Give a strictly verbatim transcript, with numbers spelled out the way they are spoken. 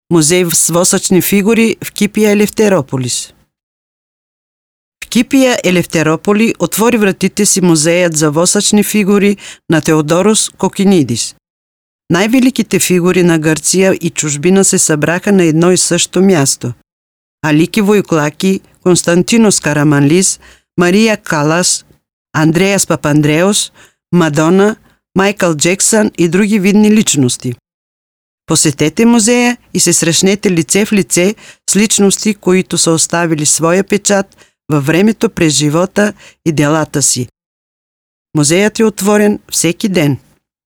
Музей с восъчни фигури в Кипия Елефтерополис. В Кипия Елефтерополи отвори вратите си музеят за восъчни фигури на Теодорос Кокинидис. Най-великите фигури на Гърция и чужбина се събраха на едно и също място. Алики Войклаки, Константинос Караманлис, Мария Калас, Андреас Папандреос, Мадона, Майкъл Джексън и други видни личности. Посетете музея и се срещнете лице в лице с личности, които са оставили своя печат във времето през живота и делата си. Музеят е отворен всеки ден.